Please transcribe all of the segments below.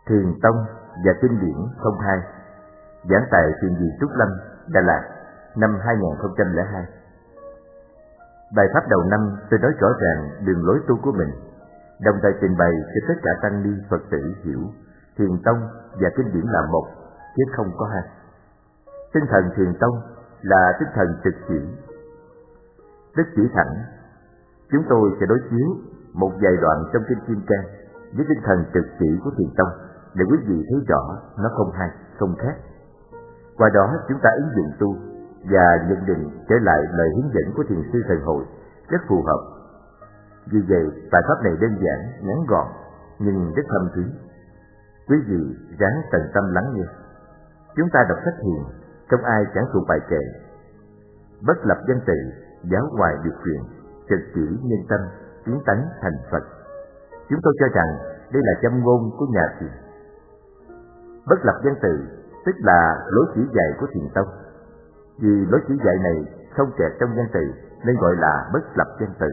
Thiền tông và kinh điển 02. Giảng tại Thiền viện Trúc Lâm, Đà Lạt, năm 2002. Bài pháp đầu năm tôi nói rõ ràng đường lối tu của mình, đồng thời trình bày cho tất cả tăng ni Phật tử hiểu thiền tông và kinh điển là một, chứ không có hai. Tinh thần thiền tông là tinh thần trực chỉ, tức chỉ thẳng. Chúng tôi sẽ đối chiếu một vài đoạn trong kinh Kim Cang với tinh thần trực chỉ của thiền tông để quý vị thấy rõ nó không hai, không khác. Qua đó chúng ta ứng dụng tu và nhận định trở lại lời hướng dẫn của thiền sư Thời Hội rất phù hợp. Vì vậy, bài pháp này đơn giản, ngắn gọn nhưng rất thâm thúy. Quý vị ráng tận tâm lắng nghe. Chúng ta đọc sách thiền, không ai chẳng thuộc bài kệ: bất lập danh tự, giáo ngoài điều quyền, trực chỉ nhân tâm, tiến tánh thành Phật. Chúng tôi cho rằng đây là châm ngôn của nhà thiền. Bất lập danh tự tức là lối chỉ dạy của thiền tông. Vì lối chỉ dạy này không kẹt trong danh từ nên gọi là bất lập danh từ.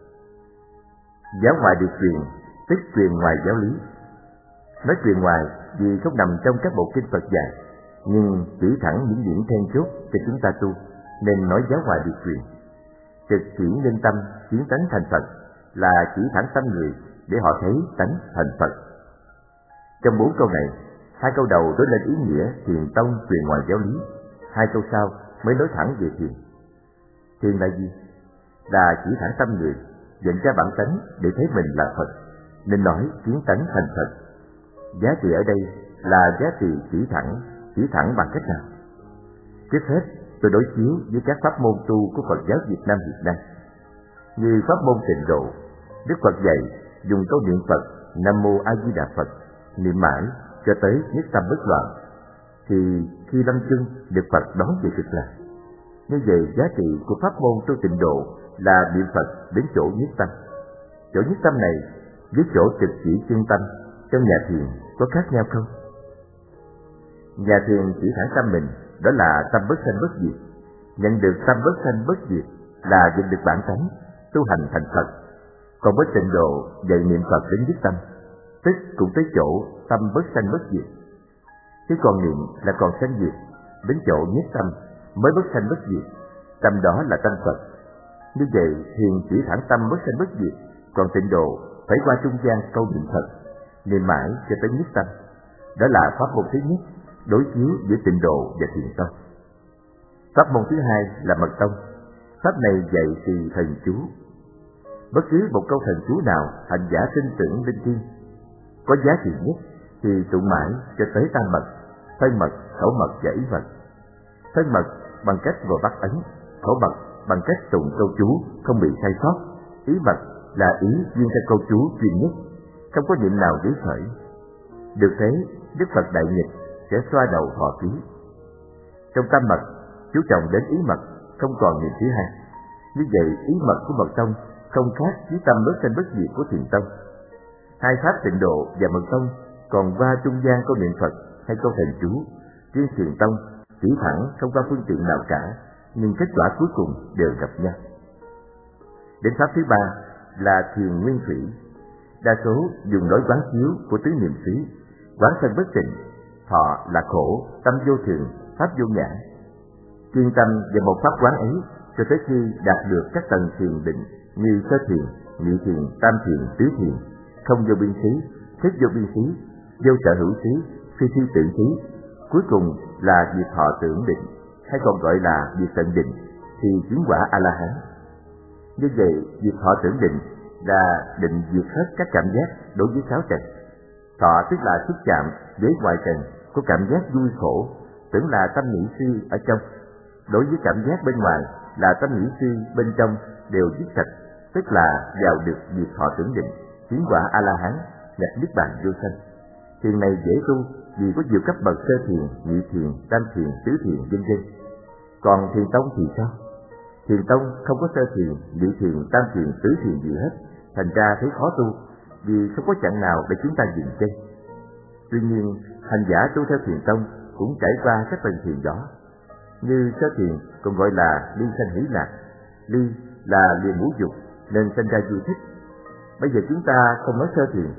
Giáo ngoài điều truyền tức truyền ngoài giáo lý. Nói truyền ngoài vì không nằm trong các bộ kinh Phật dạy, nhưng chỉ thẳng những điểm then chốt cho chúng ta tu, nên nói giáo ngoài điều truyền. Trực chỉ nhân tâm, tiến tánh thành Phật là chỉ thẳng tâm người để họ thấy tánh thành Phật. Trong 4 câu này, 2 câu đầu đối lên ý nghĩa thiền tông truyền ngoài giáo lý, 2 câu sau mới nói thẳng về thiền. Thiền là gì? Là chỉ thẳng tâm người, nhận ra bản tánh để thấy mình là Phật, nên nói tiến tánh thành Phật. Giá trị ở đây là giá trị chỉ thẳng bằng cách nào? Trước hết, tôi đối chiếu với các pháp môn tu của Phật giáo Việt Nam hiện nay. Như pháp môn Tịnh Độ, Đức Phật dạy dùng câu niệm Phật Nam Mô A Di Đà Phật niệm mãi cho tới nhất tâm bất loạn, thì khi lâm chung được Phật đón về cực lạc. Như vậy, giá trị của pháp môn tu Tịnh Độ là niệm Phật đến chỗ nhất tâm. Chỗ nhất tâm này với chỗ trực chỉ chân tâm trong nhà thiền có khác nhau không? Nhà thiền chỉ thẳng tâm mình, đó là tâm bất sanh bất diệt. Nhận được tâm bất sanh bất diệt là nhận được bản tánh, tu hành thành Phật. Còn với Tịnh Độ dạy niệm Phật đến nhất tâm, tức cũng tới chỗ tâm bất sanh bất diệt. Chứ còn niệm là còn sanh diệt, đến chỗ nhất tâm mới bất sanh bất diệt, tâm đó là tâm Phật. Như vậy, thiền chỉ thẳng tâm bất sanh bất diệt, còn Tịnh Độ phải qua trung gian câu niệm Phật, niệm mãi cho tới nhất tâm. Đó là pháp môn thứ nhất, đối chiếu giữa Tịnh Độ và thiền tông. Pháp môn thứ hai là mật tông. Pháp này dạy từ thần chú. Bất cứ một câu thần chú nào hành giả tin tưởng linh thiêng, có giá trị nhất thì tụng mãi cho tới tam mật, thân mật, khẩu mật và ý mật. Thân mật bằng cách ngồi bắt ấn, khẩu mật bằng cách tụng câu chú không bị sai sót, ý mật là ý duyên theo câu chú duy nhất, không có niệm nào đế khởi. Được thế, Đức Phật Đại Nhật sẽ xoa đầu thọ ký. Trong tam mật chú trọng đến ý mật, không còn niệm thứ hai. Như vậy, ý mật của mật tông không khác với tâm bất sanh bất diệt của thiền tông. Hai pháp Tịnh Độ và mật tông còn qua trung gian câu niệm Phật hay câu thần chú. Riêng thiền tông chỉ thẳng không qua phương tiện nào cả, nhưng kết quả cuối cùng đều gặp nhau. Đến pháp thứ ba là thiền nguyên thủy. Đa số dùng lối quán chiếu của tứ niệm xứ, quán sanh bất tịnh, thọ là khổ, tâm vô thường, pháp vô ngã. Chuyên tâm về một pháp quán ấy cho tới khi đạt được các tầng thiền định như sơ thiền, nhị thiền, tam thiền, tứ thiền, không vô biên xứ, thức vô biên xứ, vô sở hữu xứ, phi phi tưởng xứ. Cuối cùng là diệt thọ tưởng định, hay còn gọi là diệt tận định, thì chứng quả A La Hán. Như vậy, diệt thọ tưởng định là định diệt hết các cảm giác đối với sáu trần. Thọ tức là xúc chạm với ngoại trần, có cảm giác vui khổ, tưởng là tâm nghĩ suy ở trong. Đối với cảm giác bên ngoài là tâm nghĩ suy bên trong đều dứt sạch, tức là vào được diệt thọ tưởng định, chứng quả A La Hán, nhập niết bàn vô sanh. Thiền này dễ tu vì có nhiều cấp bậc sơ thiền, nhị thiền, tam thiền, tứ thiền vân vân. Còn thiền tông thì sao? Thiền tông không có sơ thiền, nhị thiền, tam thiền, tứ thiền gì hết, thành ra thấy khó tu vì không có chặng nào để chúng ta dừng chân. Tuy nhiên, hành giả tu theo thiền tông cũng trải qua các tầng thiền đó. Như sơ thiền còn gọi là ly sanh hỷ lạc. Ly là lìa ngũ dục nên sinh ra vui thích. Bây giờ chúng ta không nói sơ thiền,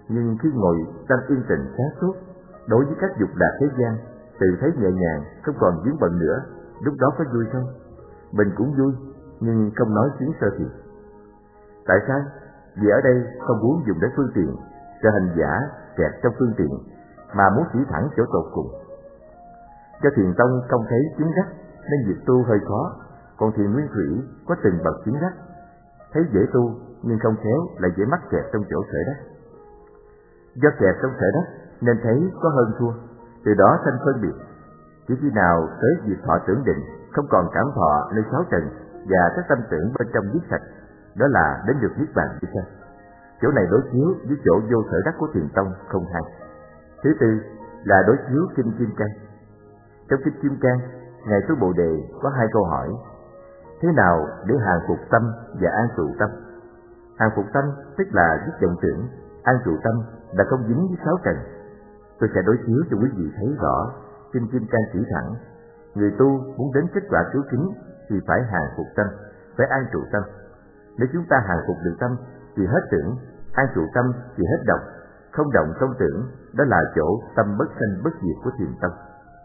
Nhưng khi ngồi tâm yên tĩnh sáng suốt, đối với các dục lạc thế gian, tự thấy nhẹ nhàng, không còn vướng bận nữa, lúc đó có vui không? Mình cũng vui, nhưng không nói chuyến sơ thiền. Tại sao? Vì ở đây không muốn dùng đến phương tiện, sợ hành giả kẹt trong phương tiện, mà muốn chỉ thẳng chỗ tột cùng. Do thiền tông không thấy chứng đắc nên việc tu hơi khó, còn thiền nguyên thủy có từng bậc chứng đắc, thấy dễ tu nhưng không khéo lại dễ mắc kẹt trong chỗ sở đắc. Do kẹt trong sở đắc nên thấy có hơn thua, từ đó sanh phân biệt. Chỉ khi nào tới việc thọ tưởng định, không còn cảm thọ nơi sáu trần và các tâm tưởng bên trong giết sạch, đó là đến được niết bàn chứ sao? Chỗ này đối chiếu với chỗ vô sở đắc của thiền tông không hay. Thứ tư là đối chiếu kinh Kim Cang. Trong kinh Kim Cang, ngài Sư Bồ Đề có hai câu hỏi: thế nào để hàng phục tâm và an trụ tâm? Hàng phục tâm tức là dứt vọng tưởng, an trụ tâm là không dính với sáu trần. Tôi sẽ đối chiếu cho quý vị thấy rõ. Kinh Kim Cang chỉ thẳng, người tu muốn đến kết quả cứu kính thì phải hàng phục tâm, phải an trụ tâm. Nếu chúng ta hàng phục được tâm thì hết tưởng, an trụ tâm thì hết động, không động không tưởng, đó là chỗ tâm bất sanh bất diệt của thiền tông.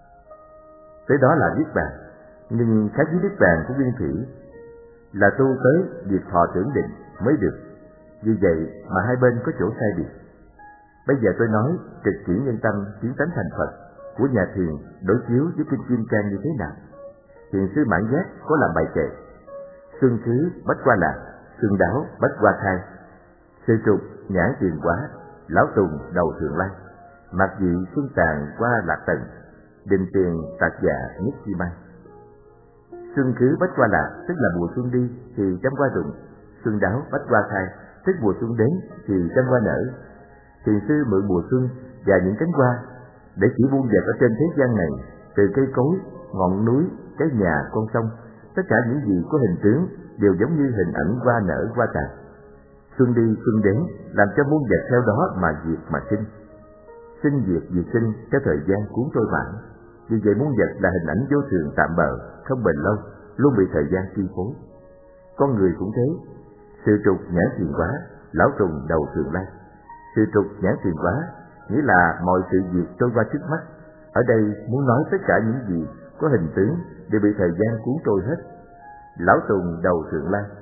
Tới đó là niết bàn, nhưng khác với niết bàn của Nguyên Thủy là tu tới việc thọ tưởng định mới được. Vì vậy mà hai bên có chỗ sai biệt. Bây giờ tôi nói trực chỉ nhân tâm tiến tánh thành Phật của nhà thiền đối chiếu với kinh Kim Cang như thế nào. Thiền sư Mãn Giác có làm bài kệ: xuân khứ bách qua lạc, xuân đáo bách qua thai, sự trục nhãn tiền quá, lão tùng đầu thượng lai, mặc dị xuân tàn qua lạc tần, định tiền tạc dạ nhất chi mai. Xuân khứ bách qua lạc tức là mùa xuân đi thì trăm hoa rụng, xuân đáo bách qua thai tức mùa xuân đến thì trăm hoa nở. Thiền sư mượn mùa xuân và những cánh hoa để chỉ buông dẹp ở trên thế gian này, từ cây cối, ngọn núi, cái nhà, con sông, tất cả những gì có hình tướng đều giống như hình ảnh hoa nở hoa tàn. Xuân đi xuân đến làm cho muôn vật theo đó mà diệt mà sinh. Sinh diệt sinh theo thời gian cuốn trôi mãi. Vì vậy muôn vật là hình ảnh vô thường tạm bợ, không bền lâu, luôn bị thời gian chi phối. Con người cũng thế. Sự trục nhãn tiền quá, lão trùng đầu thường lai. Sự trục nhãn tiền quá nghĩa là mọi sự việc trôi qua trước mắt. Ở đây muốn nói tất cả những gì có hình tướng đều bị thời gian cuốn trôi hết. Lão tùng đầu thượng lai,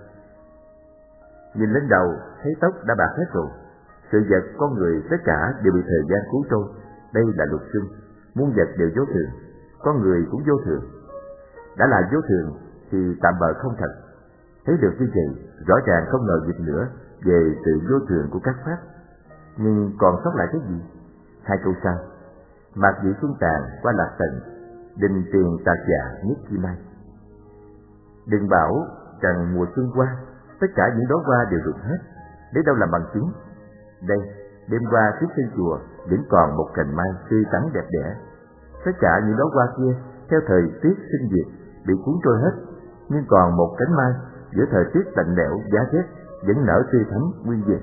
nhìn lên đầu thấy tóc đã bạc hết rồi. Sự vật con người tất cả đều bị thời gian cuốn trôi. Đây là luật chung, muôn vật đều vô thường, con người cũng vô thường. Đã là vô thường thì tạm bợ không thật. Thấy được như vậy, rõ ràng không ngờ dịch nữa về sự vô thường của các pháp. Nhưng còn sót lại cái gì? Hai câu sau: mạc dị xuân tàn qua lạc tận, định tiền tạc dạ nhất chi mai. Đừng bảo rằng mùa xuân qua, tất cả những đóa hoa đều rụng hết, để đâu làm bằng chứng. Đây, đêm qua trước sân chùa vẫn còn một cành mai tươi tắn đẹp đẽ. Tất cả những đóa hoa kia theo thời tiết sinh diệt bị cuốn trôi hết, nhưng còn một cánh mai giữa thời tiết lạnh lẽo giá rét vẫn nở tươi thắm nguyên vẹn.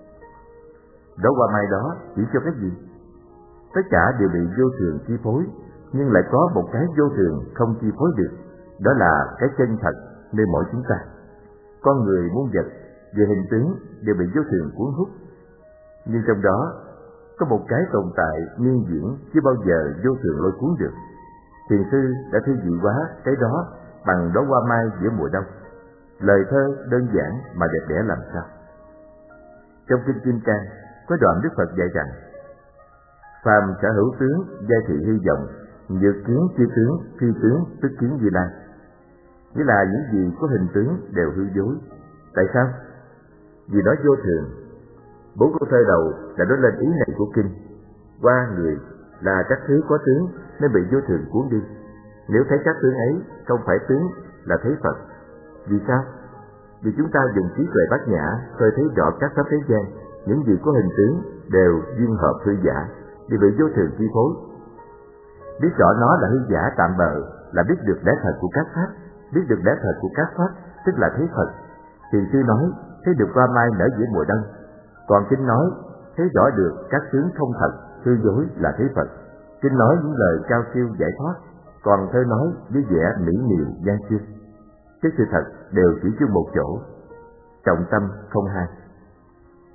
Đóa hoa mai đó chỉ cho cái gì? Tất cả đều bị vô thường chi phối, nhưng lại có một cái vô thường không chi phối được, đó là cái chân thật nơi mỗi chúng ta. Con người muôn vật về hình tướng đều bị vô thường cuốn hút, nhưng trong đó có một cái tồn tại nguyên diễn chưa bao giờ vô thường lôi cuốn được. Thiền sư đã thi vị hóa cái đó bằng đóa hoa mai giữa mùa đông. Lời thơ đơn giản mà đẹp đẽ làm sao. Trong kinh Kim Cang có đoạn Đức Phật dạy rằng: phàm sở hữu tướng giai thị hy vọng, nhược kiến chi tướng, phi tướng tức kiến Như Lai. Nghĩa là những gì có hình tướng đều hư dối. Tại sao? Vì nó vô thường. 4 câu thơ đầu đã nói lên ý này của kinh. Hoa người là các thứ có tướng nên bị vô thường cuốn đi. Nếu thấy các tướng ấy không phải tướng là thấy Phật. Vì sao? Vì chúng ta dùng trí tuệ bát nhã khơi thấy rõ các pháp thế gian, những gì có hình tướng đều duyên hợp hư giả, đều bị vô thường chi phối. Biết rõ nó là hư giả tạm bợ là biết được lẽ thật của các pháp. Biết được lẽ thật của các pháp tức là thấy Phật. Thiền sư nói thấy được hoa mai nở giữa mùa đông, còn kinh nói thấy rõ được các tướng không thật, hư dối là thấy Phật. Kinh nói những lời cao siêu giải thoát, còn thơ nói với vẻ mỹ miều gian xưa. Cái sự thật đều chỉ chung một chỗ, trọng tâm không hai.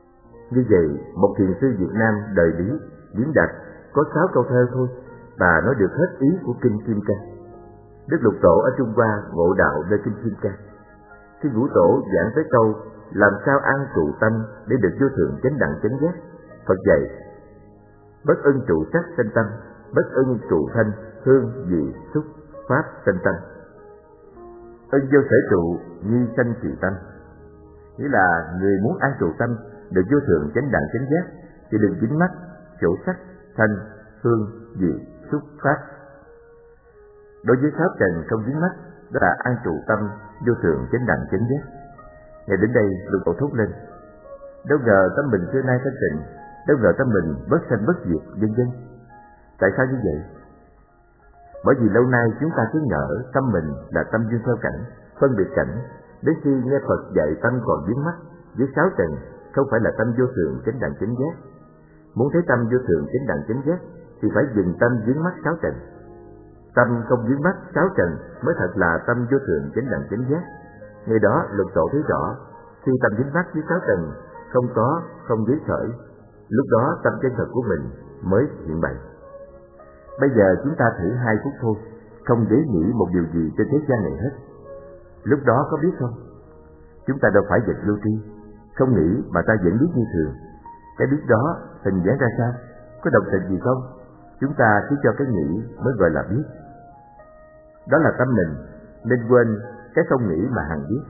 Như vậy, một thiền sư Việt Nam đời Lý, Điển Đạt có 6 câu thơ thôi và nói được hết ý của Kinh Kim Cang. Đức Lục Tổ ở Trung Hoa ngộ đạo nơi Kinh Kim Cang. Khi Ngũ Tổ giảng tới câu làm sao an trụ tâm để được vô thượng chánh đẳng chánh giác, Phật dạy bất ưng trụ sắc sanh tâm, bất ưng trụ thanh, hương, vị, xúc, pháp sanh tâm. Ưng vô sở trụ, nhi sanh trì tâm. Nghĩa là người muốn an trụ tâm được vô thượng chánh đẳng chánh giác thì đừng dính mắc chỗ sắc, thanh, hương, vị, xúc, pháp. Đối với sáu trần không dính mắc, đó là an trụ tâm vô thượng chánh đẳng chánh giác. Nghe đến đây, Lục Tổ thốt lên: đâu ngờ tâm mình xưa nay thanh tịnh, đâu ngờ tâm mình bất sanh bất diệt, vân vân. Tại sao như vậy? Bởi vì lâu nay chúng ta cứ ngỡ tâm mình là tâm duyên theo cảnh, phân biệt cảnh, đến khi nghe Phật dạy tâm còn vướng mắc với sáu trần, không phải là tâm vô thượng chánh đẳng chánh giác. Muốn thấy tâm vô thượng chánh đẳng chánh giác thì phải dừng tâm vướng mắc sáu trần. Tâm không vướng mắc sáu trần mới thật là tâm vô thượng chánh đẳng chánh giác. Ngày đó Lục Tổ thấy rõ, khi tâm vướng mắc với sáu trần không có, không giới khởi, lúc đó tâm chân thật của mình mới hiện bày. Bây giờ chúng ta thử 2 phút thôi, không để nghĩ một điều gì trên thế gian này hết. Lúc đó có biết không? Chúng ta đâu phải vật lưu tri, không nghĩ mà ta vẫn biết như thường. Cái biết đó hình dáng ra sao? Có đồng tình gì không? Chúng ta cứ cho cái nghĩ mới gọi là biết. Đó là tâm mình, nên quên cái không nghĩ mà hằng biết.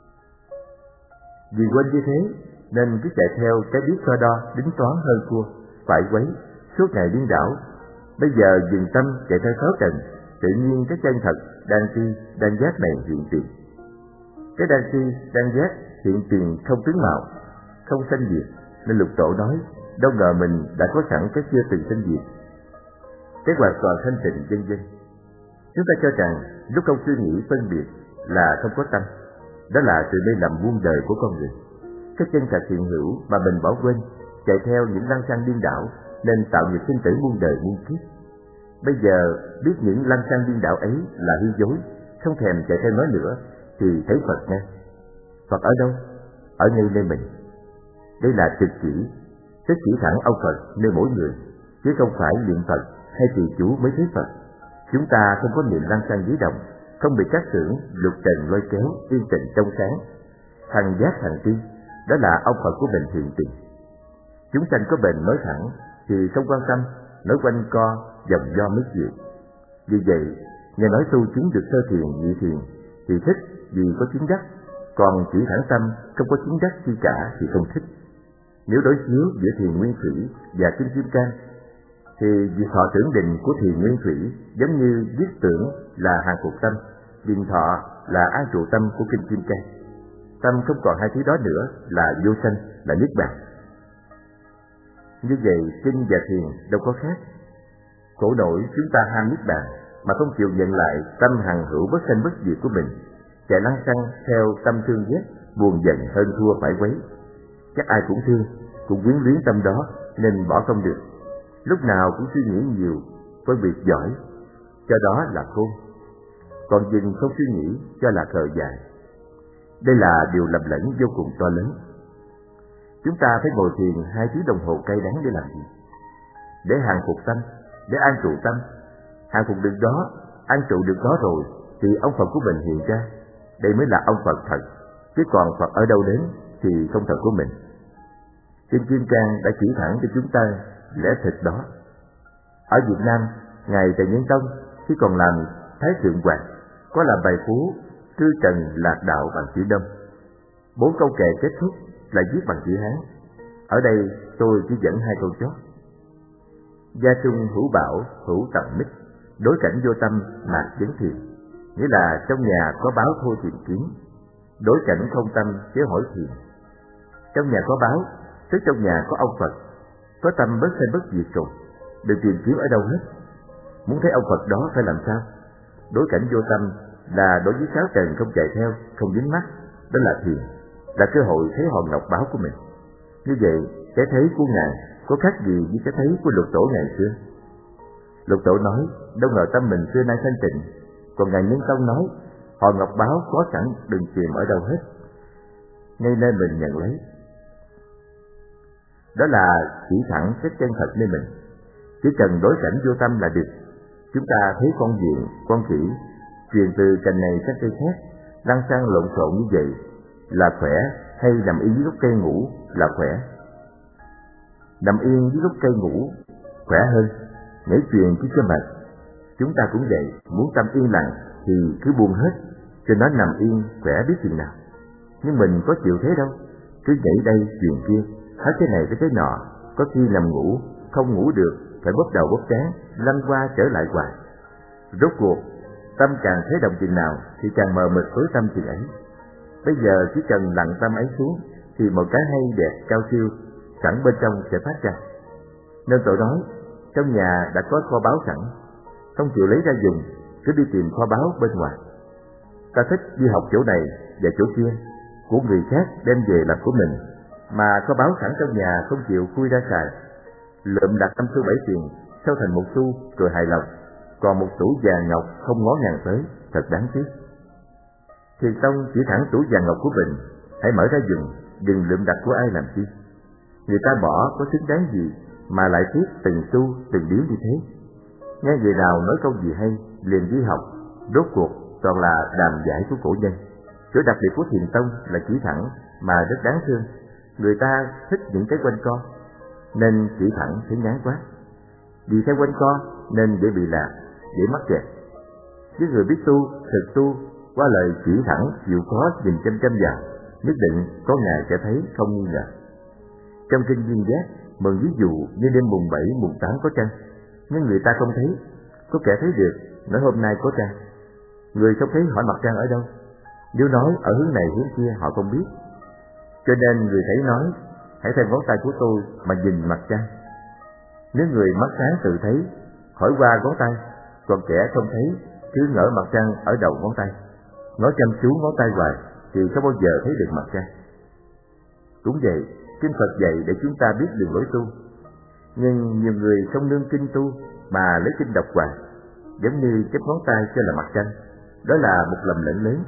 Vì quên như thế nên cứ chạy theo cái biết so đo, đính toán hơn cua, phải quấy, suốt ngày điên đảo. Bây giờ dừng tâm chạy theo sáu trần, tự nhiên cái chân thật đang tri, đang giác này hiện tiền. Cái đang tri, đang giác hiện tiền không tướng mạo, không sanh diệt, nên Lục Tổ nói đâu ngờ mình đã có sẵn cái chưa từng sanh diệt, cái hoàn toàn thanh tịnh, vân vân. Chúng ta cho rằng lúc không suy nghĩ phân biệt là không có tâm, đó là sự mê lầm muôn đời của con người. Cái chân thật hiện hữu mà mình bỏ quên, chạy theo những lăng xăng điên đảo nên tạo nghiệp sinh tử muôn đời muôn kiếp. Bây giờ biết những lăng xăng điên đảo ấy là hư dối, không thèm chạy theo nó nữa, thì thấy Phật ngay. Phật ở đâu? Ở ngay nơi mình. Đây là trực chỉ thẳng ông Phật nơi mỗi người, chứ không phải niệm Phật hay trì chú mới thấy Phật. Chúng ta không có niệm lăng xăng dưới đồng, không bị các tưởng lục trần lôi kéo, yên tĩnh trong sáng, hằng giác hằng tri, đó là ông Phật của mình hiện tiền. Chúng sanh có bền mới thẳng thì không quan tâm, nói quanh co dòng do mới chịu. Vì vậy, nghe nói tu chứng được sơ thiền, nhị thiền thì thích vì có chứng đắc, còn chỉ thẳng tâm không có chứng đắc chi cả thì không thích. Nếu đối chiếu giữa thiền nguyên thủy và Kinh Kim Cang thì việc thọ tưởng định của thiền nguyên thủy giống như viết tưởng là hàng phục tâm, điền thọ là an trụ tâm của Kinh Kim Cang. Tâm không còn hai thứ đó nữa là vô sanh, là niết bàn. Như vậy kinh và thiền đâu có khác. Khổ nổi chúng ta ham niết bàn mà không chịu nhận lại tâm hằng hữu bất sanh bất diệt của mình, chạy lăng xăng theo tâm thương ghét, buồn giận hơn thua phải quấy. Chắc ai cũng thương, cũng quyến luyến tâm đó nên bỏ không được. Lúc nào cũng suy nghĩ nhiều, phân biệt giỏi, cho đó là khôn. Còn dừng không suy nghĩ cho là khờ dại. Đây là điều lầm lẫn vô cùng to lớn. Chúng ta phải ngồi thiền 2 tiếng đồng hồ cay đắng để làm gì? Để hàng phục tâm, để an trụ tâm. Hàng phục được đó, an trụ được đó rồi thì ông Phật của mình hiện ra. Đây mới là ông Phật thật, chứ còn Phật ở đâu đến thì không thật của mình. Kinh Kim Cang đã chỉ thẳng cho chúng ta lẽ thực đó. Ở Việt Nam, Ngài Trần Nhân Tông khi còn làm Thái Thượng Hoàng có làm bài phú Cư Trần Lạc Đạo bằng chữ Đông. 4 câu kệ kết thúc là viết bằng chữ Hán. Ở đây tôi chỉ dẫn 2 câu chót. Gia trung hữu bảo hữu tầm mít, đối cảnh vô tâm mạc vấn thiền. Nghĩa là trong nhà có báo thôi tìm kiếm, đối cảnh không tâm chớ hỏi thiền. Trong nhà có báo, tức trong nhà có ông Phật, có tâm bất sanh bất diệt rồi, đừng tìm kiếm ở đâu hết. Muốn thấy ông Phật đó phải làm sao? Đối cảnh vô tâm là đối với sáu trần không chạy theo, không dính mắc, đó là thiền, là cơ hội thấy hòn ngọc báo của mình. Như vậy, cái thấy của Ngài có khác gì với cái thấy của Lục Tổ ngày xưa? Lục Tổ nói, đâu ngờ tâm mình xưa nay thanh tịnh, còn Ngài Nhân Tông nói, hòn ngọc báo có sẵn, đừng tìm ở đâu hết, ngay nơi mình nhận lấy. Đó là chỉ thẳng cái chân thật nơi mình. Chỉ cần đối cảnh vô tâm là được. Chúng ta thấy con diện, con khỉ truyền từ cành này sang cây khác, lăn sang lộn xộn như vậy là khỏe, hay nằm yên dưới gốc cây ngủ là khỏe? Nằm yên dưới gốc cây ngủ khỏe hơn, nhảy chuyền chứ cho mệt. Chúng ta cũng vậy, muốn tâm yên lặng thì cứ buông hết, cho nó nằm yên khỏe biết chừng nào. Nhưng mình có chịu thế đâu, cứ nhảy đây chuyền kia, hết cái này tới cái nọ, có khi nằm ngủ, không ngủ được, phải bóp đầu bóp trán, lăn qua trở lại hoài. Rốt cuộc, tâm càng thấy động chừng nào thì càng mờ mịt tối tâm chừng ấy. Bây giờ chỉ cần lặng tâm ấy xuống thì một cái hay đẹp cao siêu sẵn bên trong sẽ phát ra. Nên tôi nói, trong nhà đã có kho báu sẵn, không chịu lấy ra dùng, cứ đi tìm kho báu bên ngoài. Ta thích đi học chỗ này và chỗ kia, của người khác đem về làm của mình, mà kho báu sẵn trong nhà không chịu khui ra xài. Lượm đặt 5 xu 7 tiền, sau thành 1 xu rồi hài lòng, còn một tủ vàng ngọc không ngó ngàng tới, thật đáng tiếc. Thiền tông chỉ thẳng tủ vàng ngọc của mình, hãy mở ra dùng, đừng lượm đặt của ai làm chi. Người ta bỏ có xứng đáng gì mà lại tiếc từng xu từng điếu như thế. Nghe người nào nói câu gì hay liền đi học, rốt cuộc toàn là đàm giải của cổ nhân. Chỗ đặc biệt của Thiền tông là chỉ thẳng mà rất đáng thương. Người ta thích những cái quanh co, nên chỉ thẳng thấy ngán quá. Vì theo quanh co nên dễ bị lạc, dễ mắc kẹt. Với người biết tu, thực tu, qua lời chỉ thẳng chịu khó nhìn chăm chăm vào, nhất định có ngày sẽ thấy không nghi ngờ. Trong kinh Duyên Giác mừng ví dụ như đêm mùng 7, mùng 8 có trăng, nhưng người ta không thấy. Có kẻ thấy được, nói hôm nay có trăng. Người không thấy hỏi mặt trăng ở đâu. Nếu nói ở hướng này hướng kia họ không biết. Cho nên người thấy nói, hãy theo ngón tay của tôi mà nhìn mặt trăng. Nếu người mắt sáng tự thấy, hỏi qua ngón tay, còn kẻ không thấy cứ ngỡ mặt trăng ở đầu ngón tay, ngó chăm chú ngón tay hoài thì không bao giờ thấy được mặt trăng. Cũng vậy, kinh Phật dạy để chúng ta biết đường lối tu. Nhưng nhiều người không nương kinh tu mà lấy kinh đọc hoài, giống như chép ngón tay cho là mặt trăng. Đó là một lầm lẫn lớn.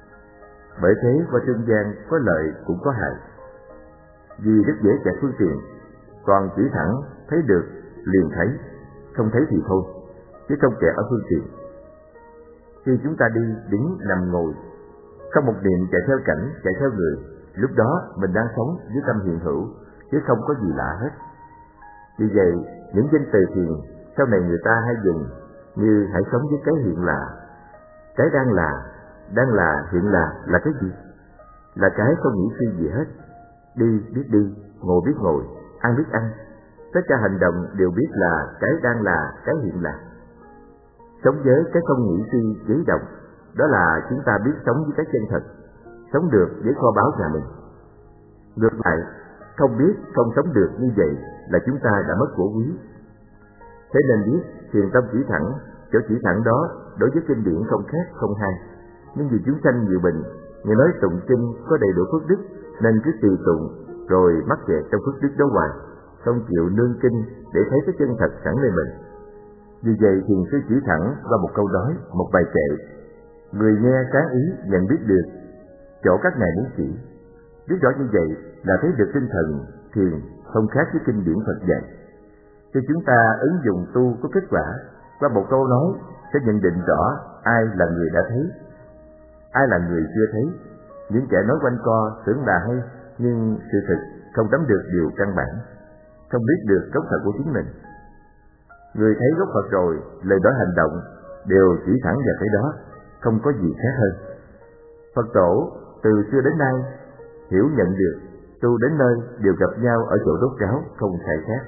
Bởi thế qua trung gian có lợi cũng có hại. Vì rất dễ chạy phương tiện, còn chỉ thẳng thấy được liền thấy, không thấy thì thôi, chứ không kẹt ở phương tiện. Khi chúng ta đi, đứng, nằm, ngồi, không một niệm chạy theo cảnh, chạy theo người, lúc đó mình đang sống với tâm hiện hữu, chứ không có gì lạ hết. Vì vậy, những danh từ thiền sau này người ta hay dùng như hãy sống với cái hiện là. Cái đang là, hiện là cái gì? Là cái không nghĩ suy gì hết. Đi biết đi, ngồi biết ngồi, ăn biết ăn. Tất cả hành động đều biết là cái đang là, cái hiện là. Sống với cái không nghĩ suy giấy động, đó là chúng ta biết sống với cái chân thật, sống được với kho báu nhà mình. Ngược lại, không biết, không sống được như vậy là chúng ta đã mất của quý. Thế nên biết, Thiền tông chỉ thẳng, chỗ chỉ thẳng đó đối với kinh điển không khác không hai. Nhưng vì chúng sanh nhiều bệnh, nghe nói tụng kinh có đầy đủ phước đức nên cứ tùy tụng rồi mắc kẹt trong phước đức đó hoài, không chịu nương kinh để thấy cái chân thật sẵn nơi mình. Vì vậy thiền sư chỉ thẳng qua một câu nói, một bài kệ. Người nghe sáng ý nhận biết được chỗ các ngài muốn chỉ. Biết rõ như vậy là thấy được tinh thần thiền không khác với kinh điển Phật dạy. Khi chúng ta ứng dụng tu có kết quả, qua một câu nói sẽ nhận định rõ ai là người đã thấy, ai là người chưa thấy. Những kẻ nói quanh co tưởng là hay, nhưng sự thực không nắm được điều căn bản, không biết được gốc thật của chính mình. Người thấy gốc Phật rồi, lời nói hành động đều chỉ thẳng vào cái đó, không có gì khác hơn. Phật tổ từ xưa đến nay hiểu nhận được, tu đến nơi đều gặp nhau ở chỗ đốt cháo, không sai khác.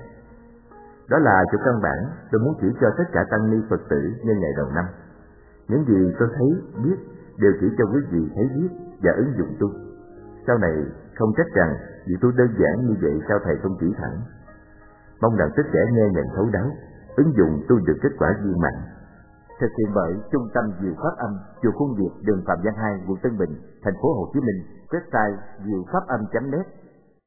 Đó là chỗ căn bản tôi muốn chỉ cho tất cả tăng ni Phật tử nhân ngày đầu năm. Những gì tôi thấy, biết đều chỉ cho quý vị thấy biết và ứng dụng tu. Sau này không trách rằng vì tôi đơn giản như vậy sao thầy không chỉ thẳng. Mong rằng tất cả nghe nhận thấu đáo, ứng dụng tu được kết quả viên mãn. Thực hiện bởi Trung tâm Diệu Pháp Âm, chùa Khuôn Việt, đường Phạm Văn 2, quận Tân Bình, thành phố Hồ Chí Minh. Website diệu pháp âm.net.